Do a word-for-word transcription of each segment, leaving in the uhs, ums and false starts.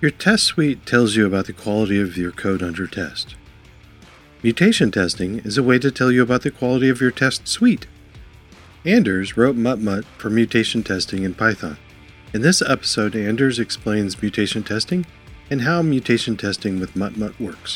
Your test suite tells you about the quality of your code under test. Mutation testing is a way to tell you about the quality of your test suite. Anders wrote MutMut for mutation testing in Python. In this episode, Anders explains mutation testing and how mutation testing with MutMut works.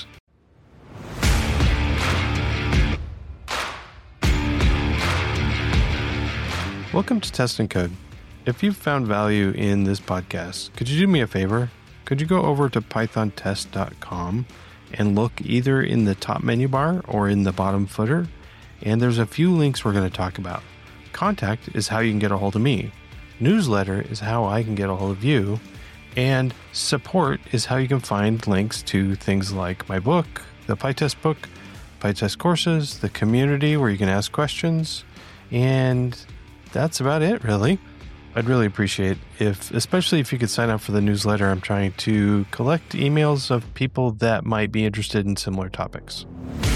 Welcome to Test and Code. If you've found value in this podcast, could you do me a favor? Could you go over to python test dot com and look either in the top menu bar or in the bottom footer? And there's a few links we're going to talk about. Contact is how you can get a hold of me. Newsletter is how I can get a hold of you. And support is how you can find links to things like my book, the PyTest book, PyTest courses, the community where you can ask questions. And that's about it, really. I'd really appreciate if, especially if you could sign up for the newsletter. I'm trying to collect emails of people that might be interested in similar topics.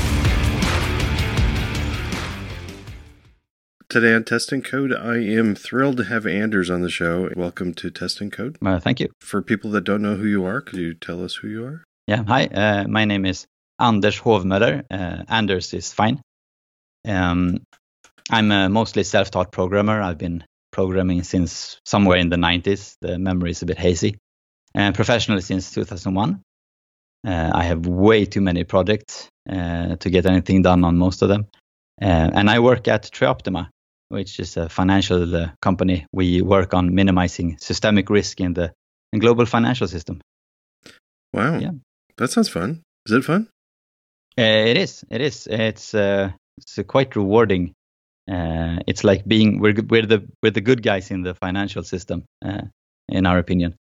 Today on Test and Code, I am thrilled to have Anders on the show. Welcome to Test and Code. Uh, thank you. For people that don't know who you are, could you tell us who you are? Yeah, hi. Uh, my name is Anders Hovmöller. Uh, Anders is fine. Um, I'm a mostly self-taught programmer. I've been programming since somewhere in the nineties. The memory is a bit hazy. And professionally since two thousand one. Uh, I have way too many projects uh, to get anything done on most of them. Uh, and I work at Trioptima, which is a financial uh, company. We work on minimizing systemic risk in the in global financial system. Wow. Yeah. That sounds fun. Is it fun? Uh, it is. It is. It's uh, it's uh, quite rewarding. Uh, it's like being we're we're the we're the good guys in the financial system, uh, in our opinion,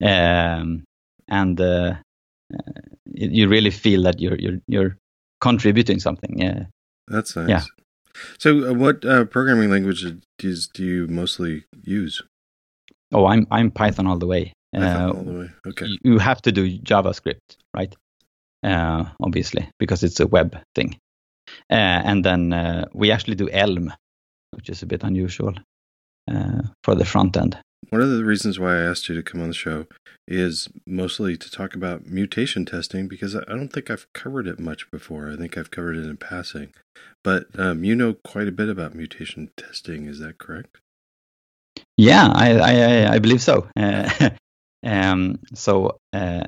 um, and uh, uh, you really feel that you're you're you're contributing something. Yeah, that's nice. Yeah. So, uh, what uh, programming languages do you mostly use? Oh, I'm I'm Python all the way. Python uh, all the way. Okay. You have to do JavaScript, right? Uh, obviously, because it's a web thing. Uh, and then uh, we actually do Elm, which is a bit unusual uh, for the front end. One of the reasons why I asked you to come on the show is mostly to talk about mutation testing, because I don't think I've covered it much before. I think I've covered it in passing. But um, you know quite a bit about mutation testing, is that correct? Yeah, I I, I believe so. Uh, um, so uh,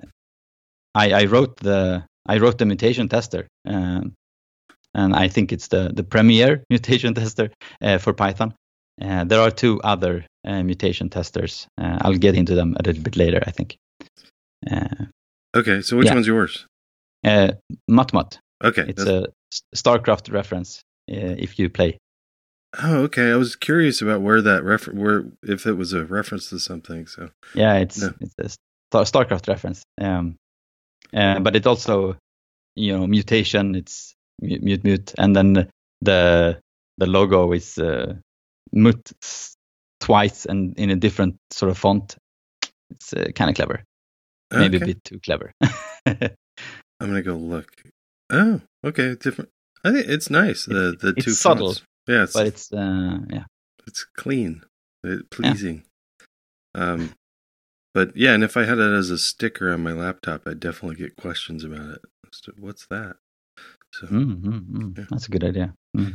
I, I wrote the I wrote the mutation tester. Um, And I think it's the, the premier mutation tester uh, for Python. Uh, there are two other uh, mutation testers. Uh, I'll get into them a little bit later, I think. Uh, okay, so which yeah. one's yours? Uh, MutMut. Okay. It's that's... a StarCraft reference uh, if you play. Oh, okay. I was curious about where that refer- where if it was a reference to something. So yeah, it's no. it's a Star- StarCraft reference. Um, uh, but it's also, you know, mutation. It's Mute, mute, mute, and then the the logo is uh, mut twice and in a different sort of font. It's uh, kind of clever, maybe okay. a bit too clever. I'm gonna go look. Oh, okay, different. I think it's nice. The the it's two subtle, fonts. Yeah, it's, but it's uh, yeah, it's clean, it, pleasing. Yeah. Um, but yeah, and if I had it as a sticker on my laptop, I'd definitely get questions about it. What's that? So, mm, mm, mm. Yeah. That's a good idea. Mm.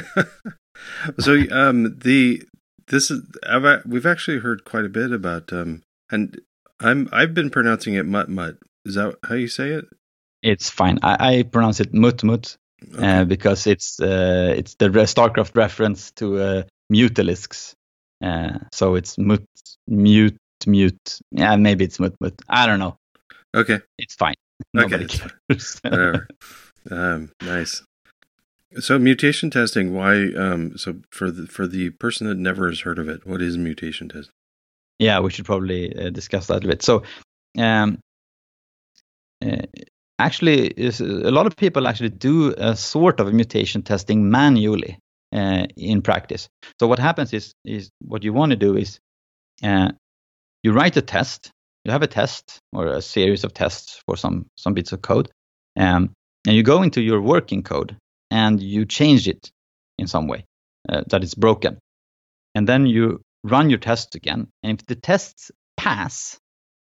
so um, the this is I've, we've actually heard quite a bit about um, and I'm I've been pronouncing it MutMut. Is that how you say it? It's fine. I, I pronounce it MutMut okay. uh, because it's uh, it's the StarCraft reference to uh, Mutalisks. Uh, so it's mut mute mute. Yeah, maybe it's MutMut. I don't know. Okay, it's fine. Nobody okay, cares. Whatever. Um, nice. So mutation testing, why, um, so for the, for the person that never has heard of it, what is mutation testing? Yeah, we should probably uh, discuss that a bit. So, um, uh, actually, is, a lot of people actually do a sort of mutation testing manually uh, in practice. So what happens is, is what you want to do is uh, you write a test, you have a test or a series of tests for some, some bits of code. Um, And you go into your working code and you change it in some way uh, that it's broken. And then you run your tests again. And if the tests pass,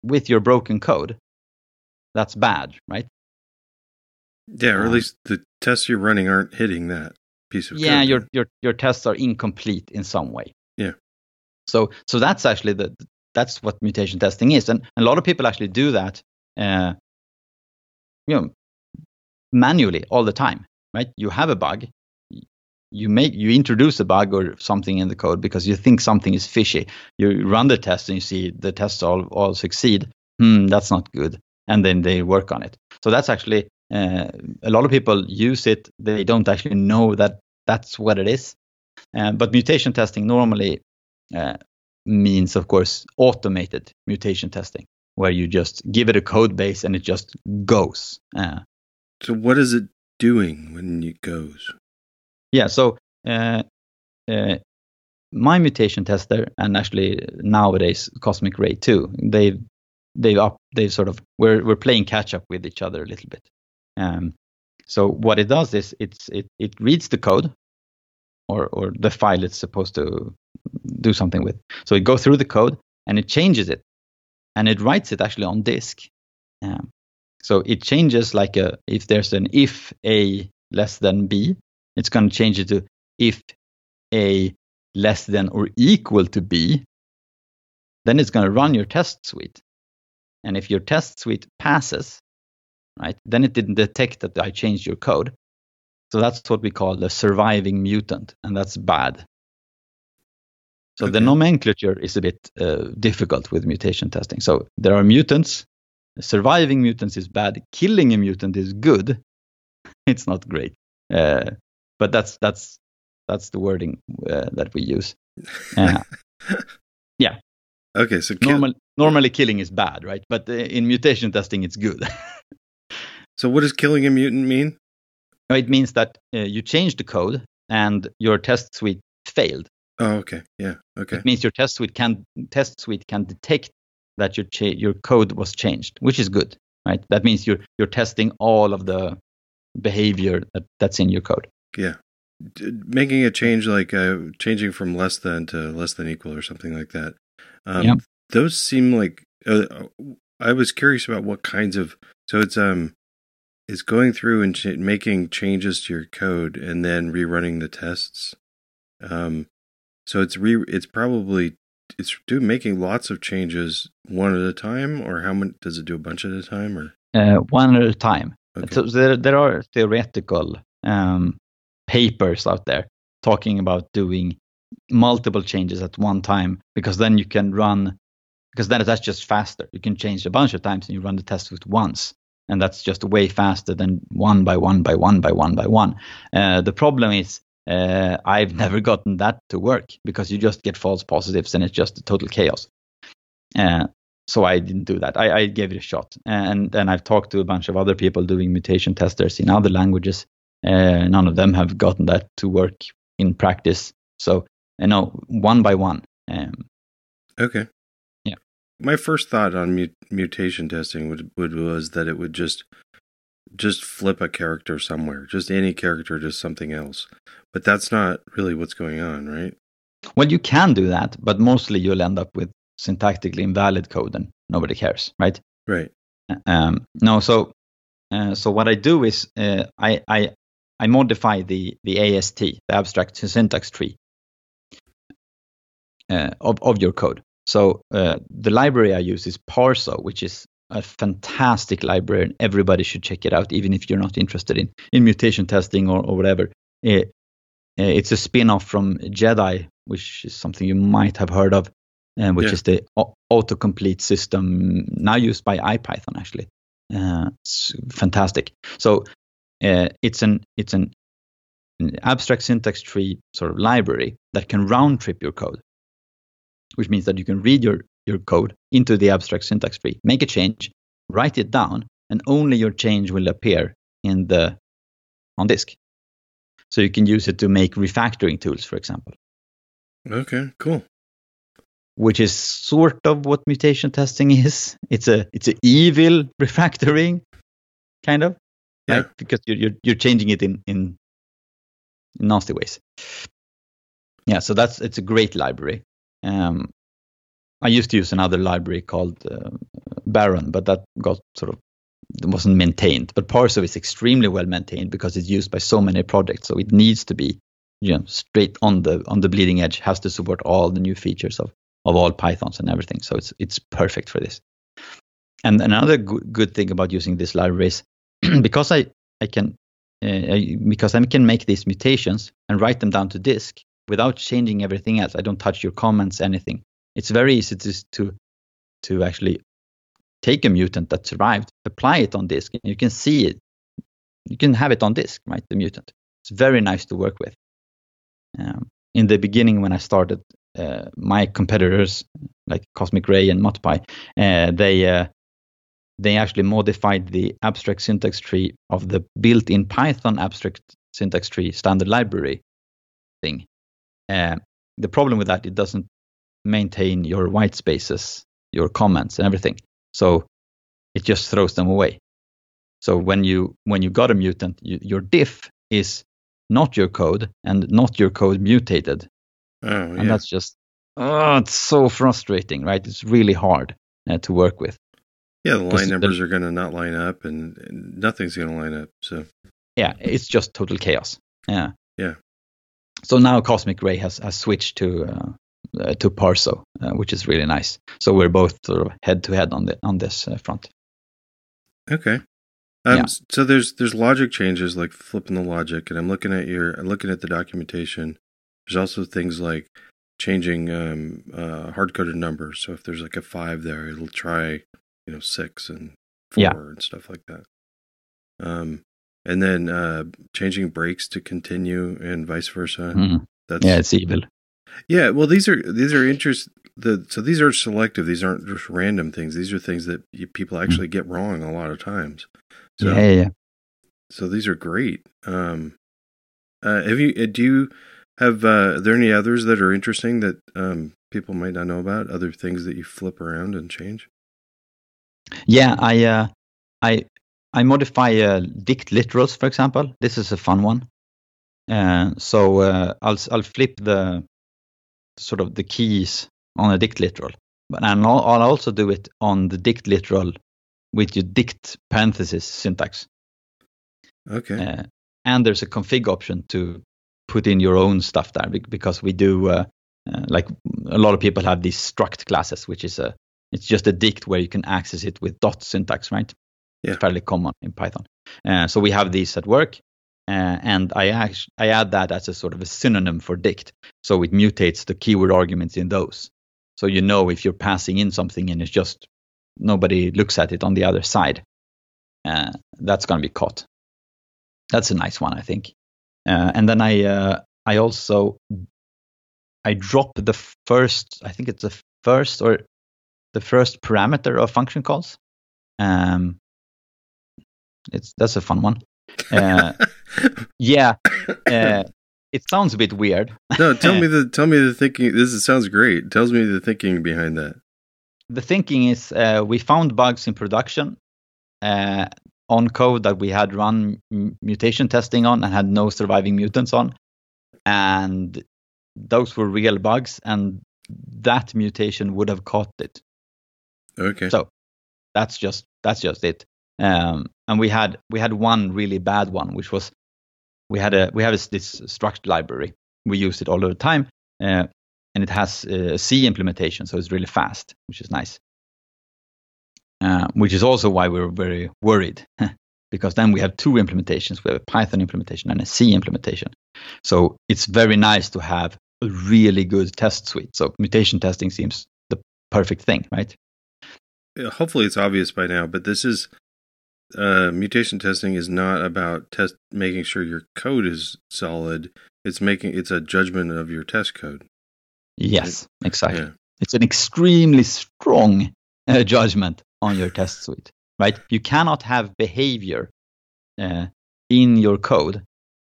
with your broken code, that's bad, right? Yeah, or at Um, least the tests you're running aren't hitting that piece of yeah, code. your your your tests are incomplete in some way. Yeah. So so that's actually the that's what mutation testing is, and a lot of people actually do that, uh, you know, manually all the time, right? You have a bug, you make you introduce a bug or something in the code because you think something is fishy. You run the test and you see the tests all all succeed. Hmm, that's not good, and then they work on it. So that's actually uh, a lot of people use it. They don't actually know that that's what it is. Uh, but mutation testing normally uh, means, of course, automated mutation testing, where you just give it a code base and it just goes. Uh, So what is it doing when it goes? yeah, so uh, uh, my mutation tester, and actually nowadays Cosmic Ray too, they've they've up they've sort of we're we're playing catch up with each other a little bit. Um, so what it does is it's it it reads the code, or or the file it's supposed to do something with. So it goes through the code and it changes it, and it writes it actually on disk. Um, so it changes like a if there's an if A less than B, it's going to change it to if A less than or equal to B. Then it's going to run your test suite, and if your test suite passes, right, then it didn't detect that I changed your code. So that's what we call the surviving mutant, and that's bad. So Okay. the nomenclature is a bit uh, difficult with mutation testing. So there are mutants. Surviving mutants is bad. Killing a mutant is good. It's not great, uh, but that's that's that's the wording uh, that we use. Uh, yeah. Okay, so kill- Normal, normally killing is bad, right? But uh, in mutation testing, it's good. so what does killing a mutant mean? It means that uh, you change the code and your test suite failed. Oh, okay. Yeah. Okay. It means your test suite can test suite can detect that your cha- your code was changed, which is good, right? That means you're you're testing all of the behavior that, that's in your code. Yeah. D- making a change like uh, changing from less than to less than equal or something like that. Um, Yep. Those seem like uh, I was curious about what kinds of. So it's um, it's going through and ch- making changes to your code and then rerunning the tests. Um, so it's re it's probably it's do making lots of changes one at a time, or how many does it do a bunch at a time, or Uh, one at a time. Okay. So there there are theoretical um, papers out there talking about doing multiple changes at one time, because then you can run because then that's just faster. You can change a bunch of times and you run the test suite once, and that's just way faster than one by one by one by one by one. Uh, the problem is uh, I've never gotten that to work because you just get false positives and it's just a total chaos. Uh, so I didn't do that. I, I gave it a shot, and then I've talked to a bunch of other people doing mutation testers in other languages. Uh, none of them have gotten that to work in practice. So you know, one by one. Um, Okay. Yeah. My first thought on mut- mutation testing would, would was that it would just just flip a character somewhere, just any character to something else. But that's not really what's going on, right? Well, you can do that, but mostly you'll end up with syntactically invalid code, and nobody cares, right? Right. Um, no, so uh, so what I do is uh, I I I modify the the A S T, the abstract syntax tree uh, of of your code. So uh, the library I use is Parso, which is a fantastic library, and everybody should check it out, even if you're not interested in in mutation testing or or whatever. It, it's a spin-off from Jedi, which is something you might have heard of, uh, which Yeah. is the au- autocomplete system now used by IPython. Actually, uh, it's fantastic. So uh, it's an it's an, an abstract syntax tree sort of library that can round trip your code, which means that you can read your your code into the abstract syntax tree, make a change, write it down, and only your change will appear in the on disk. So you can use it to make refactoring tools, for example, Okay, cool. which is sort of what mutation testing is. It's a it's a evil refactoring, kind of, Yeah. right? Because you're you're, you're changing it in, in in nasty ways. Yeah, so that's it's a great library. Um, I used to use another library called uh, Baron, but that got sort of it wasn't maintained. But Parso is extremely well maintained because it's used by so many projects, so it needs to be, you know, straight on the on the bleeding edge. Has to support all the new features of of all Pythons and everything. So it's it's perfect for this. And another good, good thing about using this library is because I I can uh, I, because I can make these mutations and write them down to disk without changing everything else. I don't touch your comments, anything. It's very easy to to to actually take a mutant that survived, apply it on disk, and you can see it. You can have it on disk, right? The mutant. It's very nice to work with. Um, in the beginning, when I started, uh, my competitors like Cosmic Ray and ModPy, uh, they uh, they actually modified the abstract syntax tree of the built-in Python abstract syntax tree standard library thing. Uh, the problem with that, it doesn't maintain your white spaces, your comments, and everything. So it just throws them away. So when you when you got a mutant, you, your diff is not your code and not your code mutated. Oh, yeah. And that's just, oh, it's so frustrating, right? It's really hard uh, to work with. Yeah, the line numbers are going to not line up, and, and nothing's going to line up. So yeah, it's just total chaos. Yeah. Yeah. So now Cosmic Ray has, has switched to uh, uh, to Parso, uh, which is really nice. So we're both sort of head to head on the on this uh, front. Okay. Um, Yeah. So there's there's logic changes like flipping the logic, and I'm looking at your I'm looking at the documentation. There's also things like changing um, uh, hard coded numbers. So if there's like a five there, it'll try you know six and four Yeah. and stuff like that. Um, and then uh, changing breaks to continue and vice versa. Mhm. That's Yeah, it's evil. yeah. Well, these are these are interest. The so these are selective. These aren't just random things. These are things that you, people actually get wrong a lot of times. So, yeah, yeah, yeah. So these are great. Um, uh, have you? Uh, do you have? Uh, are there any others that are interesting that um, people might not know about? Other things that you flip around and change? Yeah, I uh, I I modify uh, dict literals, for example. This is a fun one. Uh, so uh, I'll I'll flip the sort of the keys on a dict literal, but and I'll, I'll also do it on the dict literal with your dict parenthesis syntax. Okay. Uh, and there's a config option to put in your own stuff there be- because we do uh, uh, like a lot of people have these struct classes, which is a it's just a dict where you can access it with dot syntax, right? Yeah. It's fairly common in Python. Uh, so we have these at work, uh, and I actually I add that as a sort of a synonym for dict. So it mutates the keyword arguments in those. So you know if you're passing in something and it's just nobody looks at it on the other side, uh, that's going to be caught. That's a nice one, I think. Uh, and then I uh, I also I drop the first, I think it's the first or the first parameter of function calls. Um, it's that's a fun one. Uh, yeah, uh, it sounds a bit weird. No, tell me the tell me the thinking. This is, sounds great. It tells me the thinking behind that. The thinking is uh, we found bugs in production uh, on code that we had run m- mutation testing on and had no surviving mutants on, and those were real bugs, and that mutation would have caught it. Okay. So that's just that's just it. Um, and we had we had one really bad one, which was we had a we have a, this struct library. We use it all the time, uh, and it has a C implementation, so it's really fast, which is nice. Uh, which is also why we're very worried, because then we have two implementations. We have a Python implementation and a C implementation. So it's very nice to have a really good test suite. So mutation testing seems the perfect thing, right? Hopefully it's obvious by now, but this is uh, mutation testing is not about test making sure your code is solid. It's making it's a judgment of your test code. Yes, Right? exactly. Yeah. It's an extremely strong uh, judgment on your test suite, right? You cannot have behavior uh, in your code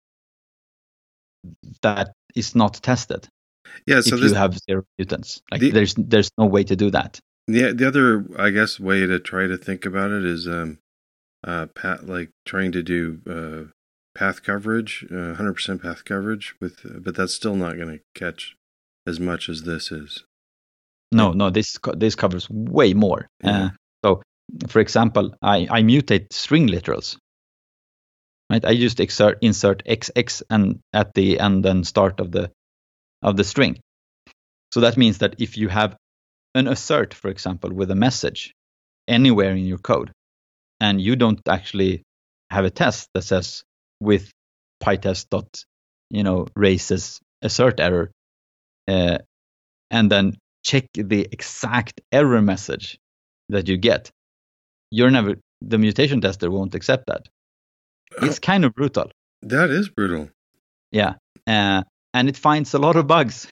that is not tested. Yeah. So if this you have zero mutants, like the- there's there's no way to do that. the the other I guess way to try to think about it is um uh pat like trying to do uh path coverage, uh, one hundred percent path coverage with, uh, but that's still not going to catch as much as this is. No, no, this co- this covers way more. Yeah. Uh, so, for example, I, I mutate string literals. Right, I just exert, insert X X and at the end and start of the of the string. So that means that if you have an assert, for example, with a message anywhere in your code, and you don't actually have a test that says with pytest dot, you know, raises assert error, uh, and then check the exact error message that you get, you're never the mutation tester won't accept that. It's kind of brutal. That is brutal. Yeah, uh, and it finds a lot of bugs.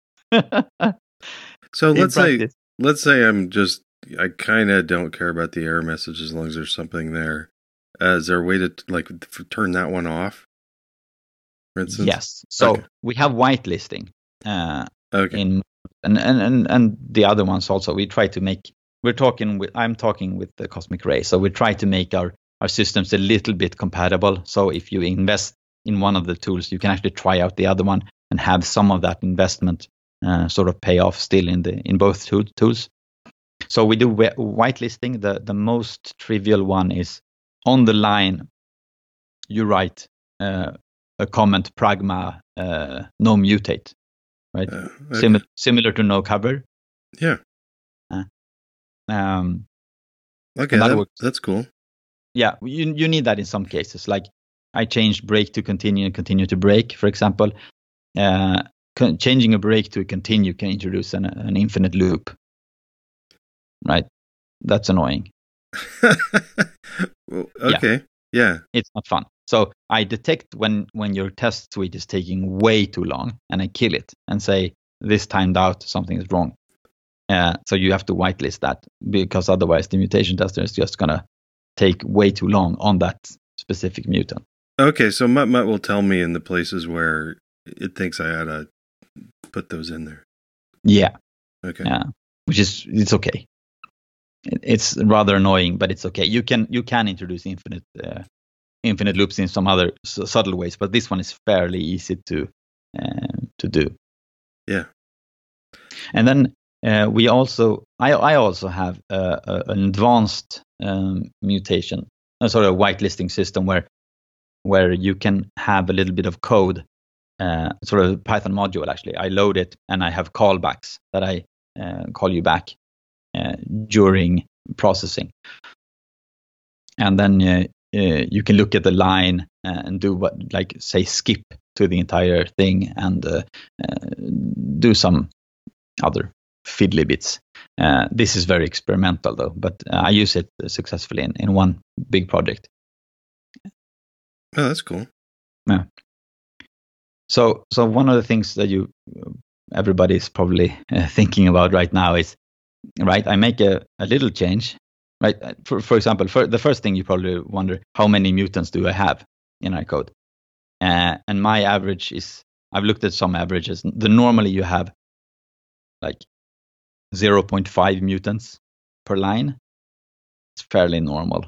So In let's say practice. let's say I'm just I kind of don't care about the error message as long as there's something there. Uh, is there a way to like f- turn that one off? For instance. Yes. So Okay. we have whitelisting uh, Okay. in and, and and and the other ones also. We try to make. We're talking with. I'm talking with the Cosmic Ray. So we try to make our our systems a little bit compatible. So if you invest in one of the tools, you can actually try out the other one and have some of that investment uh, sort of pay off still in the in both tool, tools. So we do whi- whitelisting. The the most trivial one is on the line. You write uh, a comment pragma uh, no mutate, right? Uh, okay. Sim- similar to no cover. Yeah. Uh, um, Okay. and that That, works. that's cool. Yeah, you you need that in some cases. Like I changed break to continue and continue to break, for example. Uh, con- changing a break to a continue can introduce an, an infinite loop, right? That's annoying. Well, okay. Yeah. It's not fun. So I detect when when your test suite is taking way too long, and I kill it and say this timed out, something is wrong. Uh, so you have to whitelist that because otherwise the mutation tester is just gonna take way too long on that specific mutant. Okay. So Mutt Mutt will tell me in the places where it thinks I ought to put those in there. Yeah, Okay. yeah, which is it's okay. It, it's rather annoying, but it's okay. You can you can introduce infinite uh, infinite loops in some other s- subtle ways, but this one is fairly easy to uh, to do. Yeah. And then uh, we also, I, I also have uh, a, an advanced um, mutation, a sort of whitelisting system where where you can have a little bit of code, uh, sort of Python module actually. I load it and I have callbacks that I uh, call you back uh, during processing, and then uh, uh, you can look at the line and do what, like say, skip to the entire thing and uh, uh, do some other fiddly bits. Uh, this is very experimental though, but uh, I use it successfully in, in one big project. Oh, that's cool. Yeah. So, so one of the things that you everybody is probably uh, thinking about right now is, right? I make a, a little change, right? For for example, for the first thing you probably wonder, how many mutants do I have in our code? Uh, and my average is, I've looked at some averages. The normally you have like zero point five mutants per line. It's fairly normal.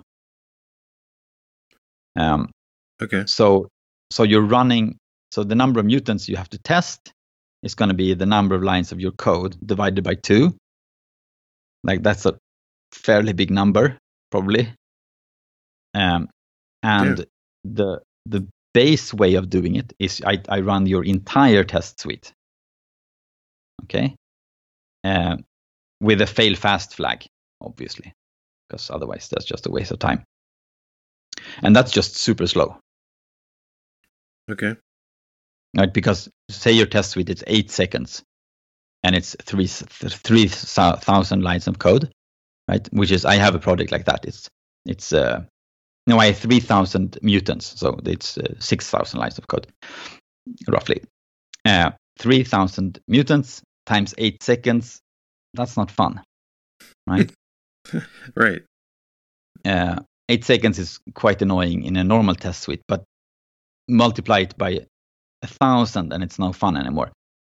Um, Okay. so so you're running. So the number of mutants you have to test is going to be the number of lines of your code divided by two. Like that's a fairly big number, probably. Um, and Yeah. the the base way of doing it is I, I run your entire test suite. Okay. Uh, with a fail fast flag, obviously, because otherwise that's just a waste of time. And that's just super slow. Okay. Right? Because say your test suite is eight seconds and it's three three thousand lines of code, right? Which is, I have a project like that. It's it's uh no, I have three thousand mutants, so it's uh, six thousand lines of code, roughly. Uh, three thousand mutants times eight seconds. That's not fun, right? Right. Uh, eight seconds is quite annoying in a normal test suite, but multiply it by a thousand and it's no fun anymore.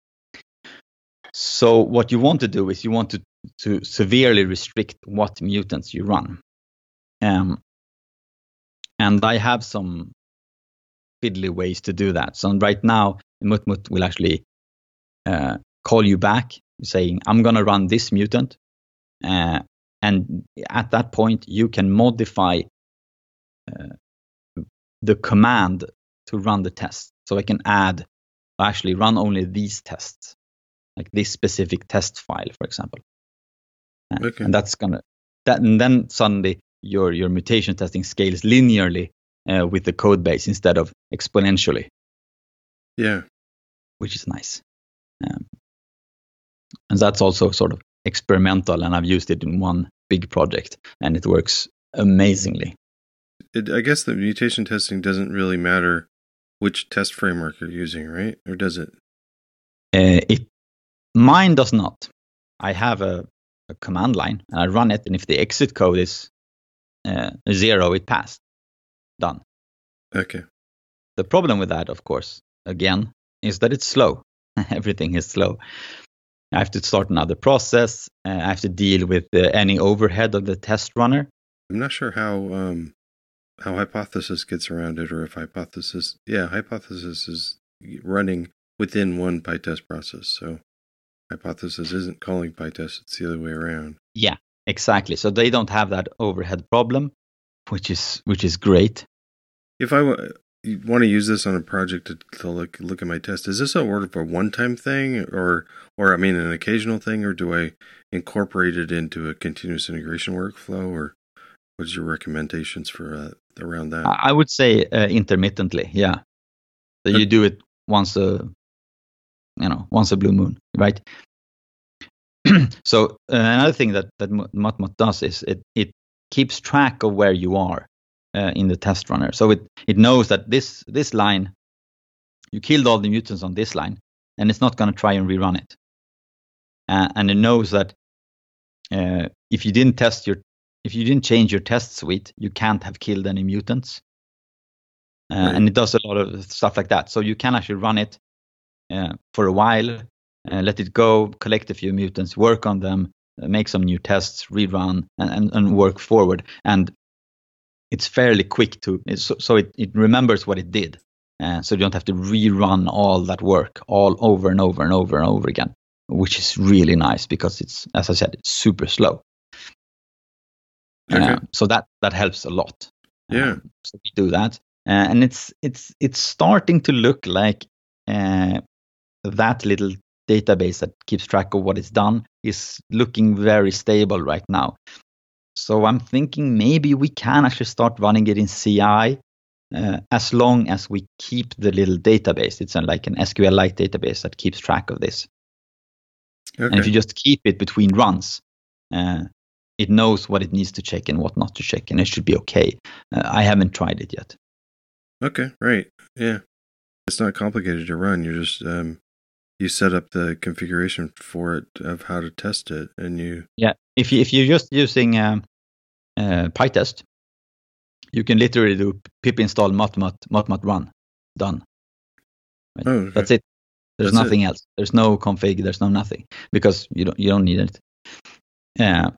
So what you want to do is you want to, to severely restrict what mutants you run. Um, and I have some fiddly ways to do that. So right now, Mutt Mutt will actually uh, call you back saying, I'm going to run this mutant. Uh, and at that point, you can modify uh, the command to run the test. So I can add, actually run only these tests, like this specific test file, for example. Uh, okay. And that's going to, that, and then suddenly your, your mutation testing scales linearly uh, with the code base instead of exponentially. Yeah. Which is nice. Um, and that's also sort of experimental, and I've used it in one big project, and it works amazingly. It, I guess the mutation testing doesn't really matter which test framework you're using, right? Or does it? Uh, it mine does not. I have a, a command line, and I run it, and if the exit code is uh, zero, it passed. Done. Okay. The problem with that, of course, again, is that it's slow. Everything is slow. I have to start another process. Uh, I have to deal with uh, any overhead of the test runner. I'm not sure how um, how Hypothesis gets around it, or if Hypothesis, yeah, Hypothesis is running within one PyTest process. So Hypothesis isn't calling PyTest; it's the other way around. Yeah, exactly. So they don't have that overhead problem, which is which is great. If I w- want to use this on a project to, to look look at my test, is this a order for a one-time thing, or or I mean an occasional thing, or do I incorporate it into a continuous integration workflow, or what's your recommendations for uh, around that? I would say uh, intermittently, yeah. So you do it once a, you know, once a blue moon, right? So uh, another thing that that Mutt-Mutt does is it it keeps track of where you are uh, in the test runner. So it it knows that this this line, you killed all the mutants on this line, and it's not going to try and rerun it. Uh, and it knows that uh, if you didn't test your If you didn't change your test suite, you can't have killed any mutants. Uh, right. And it does a lot of stuff like that. So you can actually run it uh, for a while, uh, let it go, collect a few mutants, work on them, uh, make some new tests, rerun, and, and, and work forward. And it's fairly quick to, so, so it, it remembers what it did. Uh, so you don't have to rerun all that work all over and over and over and over again, which is really nice because it's, as I said, it's super slow. Okay. Uh, so that that helps a lot. Yeah. Um, so we do that, uh, and it's it's it's starting to look like uh, that little database that keeps track of what is done is looking very stable right now. So I'm thinking maybe we can actually start running it in C I uh, as long as we keep the little database. It's a, like an S Q L-like database that keeps track of this. Okay. And if you just keep it between runs, uh, it knows what it needs to check and what not to check, and it should be okay. Uh, I haven't tried it yet. Okay, right. Yeah. It's not complicated to run. You just, um, you set up the configuration for it of how to test it, and you... Yeah, if, you, if you're just using um, uh, PyTest, you can literally do pip install mutt-mutt, mutt-mutt run. Done. Right? Oh, okay. That's it. There's That's nothing it. else. There's no config. There's no nothing, because you don't you don't need it. Uh,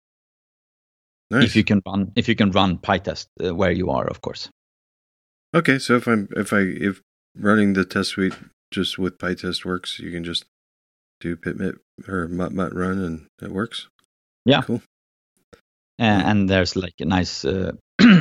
Nice. If you can run, if you can run PyTest uh, where you are, of course. Okay, so if I'm if I if running the test suite just with PyTest works, you can just do pip-mit or mutt-mutt run, and it works. Yeah. Cool. Uh, and there's like a nice, uh,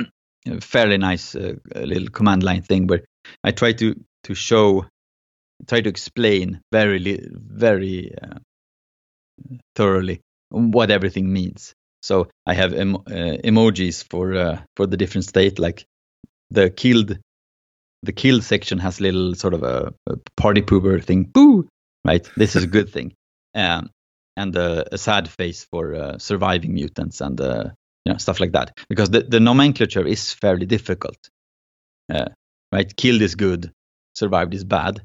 fairly nice uh, little command line thing where I try to to show, try to explain very very uh, thoroughly what everything means. So I have em- uh, emojis for uh, for the different state. Like the killed, the killed section has little sort of a, a party pooper thing. Boo! Right. This is a good thing. Um, and uh, a sad face for uh, surviving mutants and uh, you know, stuff like that. Because the, the nomenclature is fairly difficult. Uh, right. Killed is good. Survived is bad.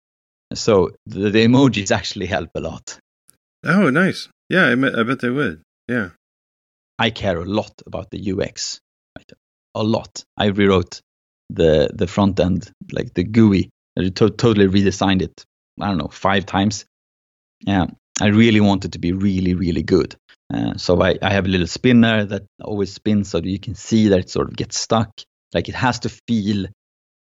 So the, the emojis actually help a lot. Oh, nice. Yeah, I, bet- I bet they would. Yeah. I care a lot about the U X, right? A lot. I rewrote the the front end, like the G U I. I to- totally redesigned it. I don't know, five times. Yeah, I really want it to be really, really good. Uh, so I, I have a little spinner that always spins, so that you can see that it sort of gets stuck. Like it has to feel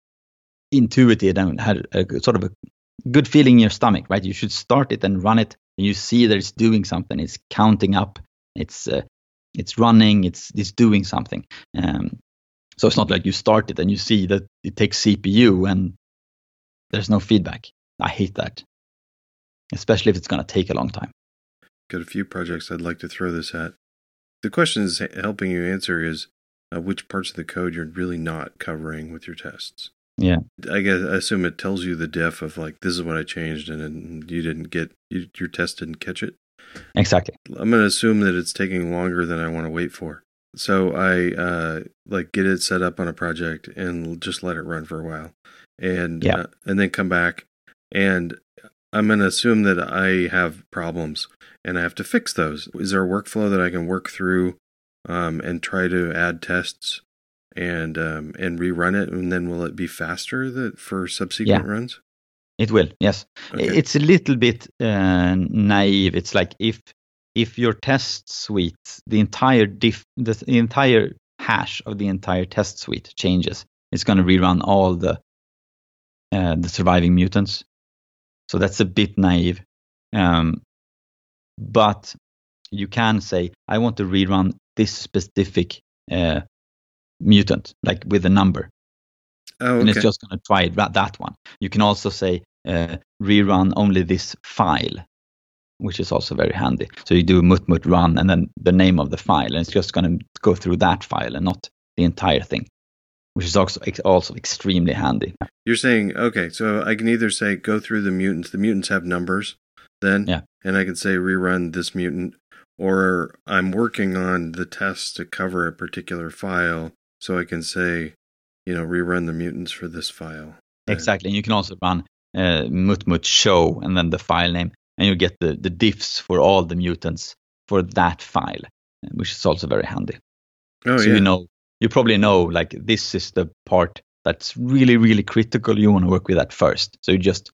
intuitive and have a, sort of a good feeling in your stomach, right? You should start it and run it and you see that it's doing something. It's counting up. It's uh, it's running. It's it's doing something. Um, so it's not like you start it and you see that it takes C P U and there's no feedback. I hate that, especially if it's going to take a long time. Got a few projects I'd like to throw this at. The question is helping you answer is uh, which parts of the code you're really not covering with your tests. Yeah, I guess I assume it tells you the diff of like, this is what I changed, and then you didn't get you, your test didn't catch it. Exactly. I'm going to assume that it's taking longer than I want to wait for. So I uh, like get it set up on a project and just let it run for a while, and yeah. uh, and then come back, and I'm going to assume that I have problems and I have to fix those. Is there a workflow that I can work through um, and try to add tests and um, and rerun it, and then will it be faster that for subsequent yeah. runs? It will, yes. Okay. It's a little bit uh, naive. It's like if if your test suite, the entire diff, the, the entire hash of the entire test suite changes, it's going to rerun all the uh, the surviving mutants. So that's a bit naive. Um, but you can say, I want to rerun this specific uh, mutant, like with a number. Oh, okay. And it's just going to try that one. You can also say uh, rerun only this file, which is also very handy. So you do mutmut run and then the name of the file, and it's just going to go through that file and not the entire thing, which is also also extremely handy. You're saying, okay, so I can either say go through the mutants. The mutants have numbers then, yeah. and I can say rerun this mutant, or I'm working on the test to cover a particular file, so I can say, you know, rerun the mutants for this file. Exactly. And you can also run uh, mutmut show and then the file name, and you get the, the diffs for all the mutants for that file, which is also very handy. Oh, so yeah. you know, you probably know, like, this is the part that's really, really critical. You want to work with that first. So you just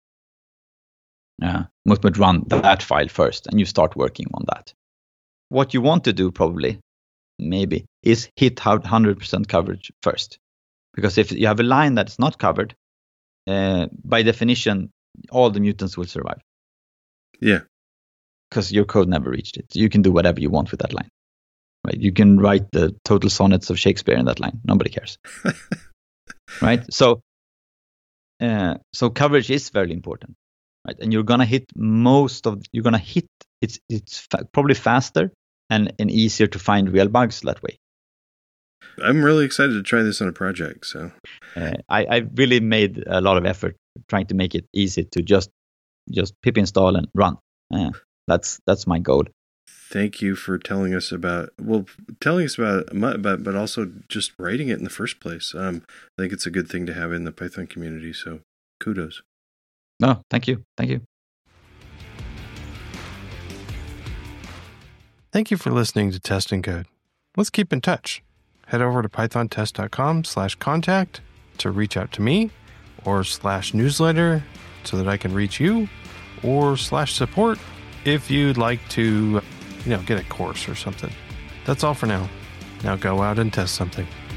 uh, mutmut run that file first, and you start working on that. What you want to do probably, maybe, is hit one hundred percent coverage first. Because if you have a line that's not covered, uh, by definition, all the mutants will survive. Yeah. Because your code never reached it. You can do whatever you want with that line. Right? You can write the total sonnets of Shakespeare in that line. Nobody cares. Right? So, uh, so coverage is very important. Right? And you're gonna hit most of. You're gonna hit. It's it's fa- probably faster and, and easier to find real bugs that way. I'm really excited to try this on a project. So uh, I, I really made a lot of effort trying to make it easy to just just pip install and run. Uh, that's that's my goal. Thank you for telling us about well, telling us about it, but but also just writing it in the first place. Um, I think it's a good thing to have in the Python community. So kudos. No, thank you, thank you. Thank you for listening to Test and Code. Let's keep in touch. Head over to pythontest.com slash contact to reach out to me, or slash newsletter so that I can reach you, or slash support if you'd like to, you know, get a course or something. That's all for now. Now go out and test something.